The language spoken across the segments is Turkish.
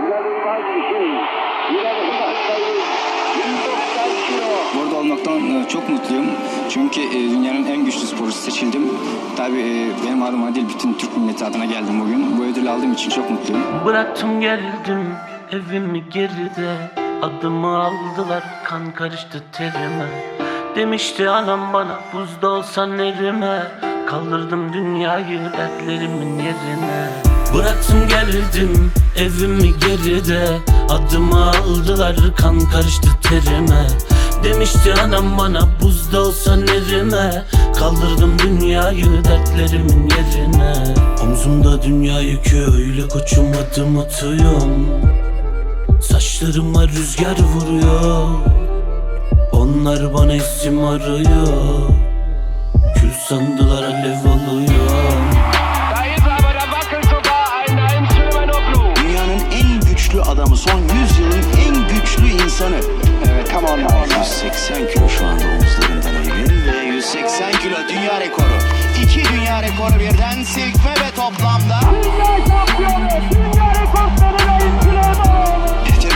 İnanılmaz bir şey. İnanılmaz sayı. 190 kilo. Burada olmaktan çok mutluyum. Çünkü dünyanın en güçlü sporcusu seçildim. Tabii benim adım Adil, bütün Türk milleti adına geldim bugün. Bu ödülü aldığım için çok mutluyum. Bıraktım geldim evimi geride. Adımı aldılar, kan karıştı terime. Demişti anam bana, buzda olsan erime. Kaldırdım dünyayı dertlerimin yerine. Bıraktım geldim evimi geride. Adımı aldılar, kan karıştı terime. Demişti anam bana, buzda olsan erime. Kaldırdım dünyayı dertlerimin yerine. Omzumda dünya yükü, öyle koçum adım atıyorum. Saçlarıma rüzgar vuruyor. Onlar bana isim arıyor. Kül sandılar, alev alıyor. Dünyanın en güçlü adamı, son 100 yılın en güçlü insanı. Evet, come on now. 180 kilo şu anda omuzlarından Emin ve 180 kilo dünya rekoru. 2 dünya rekoru birden, silkme ve toplamda. Dünya şampiyonu, dünya rekorları ve İngilizler.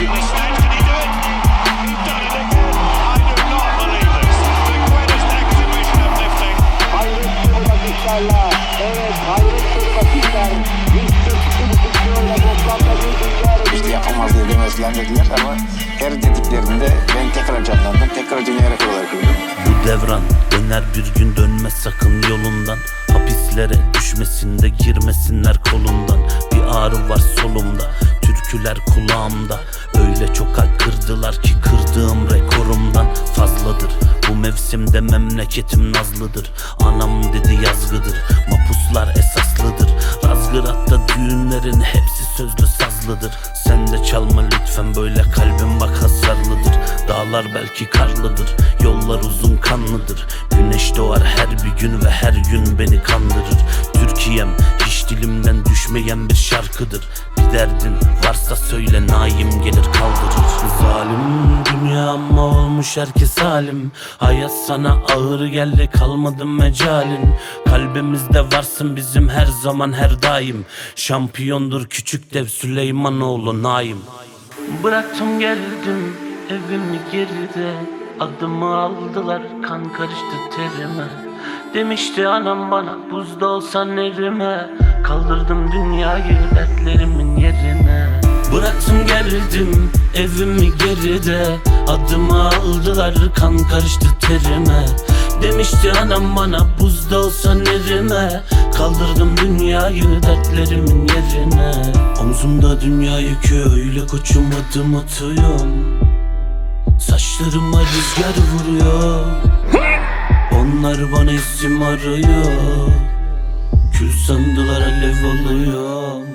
Hayret dolu bakışlarla, evet hayret dolu bakışlar. 142,5 kiloyla toplamda bir dünya rekoru. İşte yapamaz edemezler dediler ama her dediklerinde ben tekrar canlandım, tekrar dünya rekoru olarak koydum. Bu devran döner, bir gün dönmez sakın yolundan. Hapislere düşmesin de girmesinler kolundan. Bir ağrı var solumda, türküler kulağımda. Öyle çok kalp kırdılar ki kırdığım rekorumdan fazladır. Bu mevsimde memleketim nazlıdır. Anam dedi yazgıdır, mapuslar esaslıdır. Razgırat'ta düğünlerin hepsi sözlü sazlıdır. Sen de çalma lütfen, böyle kalbim bak hasarlıdır. Dağlar belki karlıdır, yollar uzun kanlıdır. Güneş doğar her bir gün ve her gün beni kandırır. Türkiye'm hiç dilimden düşmeyen bir şarkıdır. Bir derdin varsa söyle, naim gelir kaldırır. Zalim dünya ama olmuş herkes halim. Hayat sana ağır geldi, kalmadı mecalin. Kalbimizde varsın bizim her zaman her daim. Şampiyondur küçük dev Süleymanoğlu Naim. Bıraktım geldim evimi geride. Adımı aldılar, kan karıştı terime. Demişti anam bana, buzda olsan erime. Kaldırdım dünyayı dertlerimin yerine. Bıraktım geldim evimi geride. Adımı aldılar, kan karıştı terime. Demişti anam bana, buzda olsan erime. Kaldırdım dünyayı dertlerimin yerine. Omzumda dünya yükü, öyle koçum adım atıyorum. Saçlarıma rüzgar vuruyor. Onlar bana isim arıyor. Kül sandılar, alev alıyor.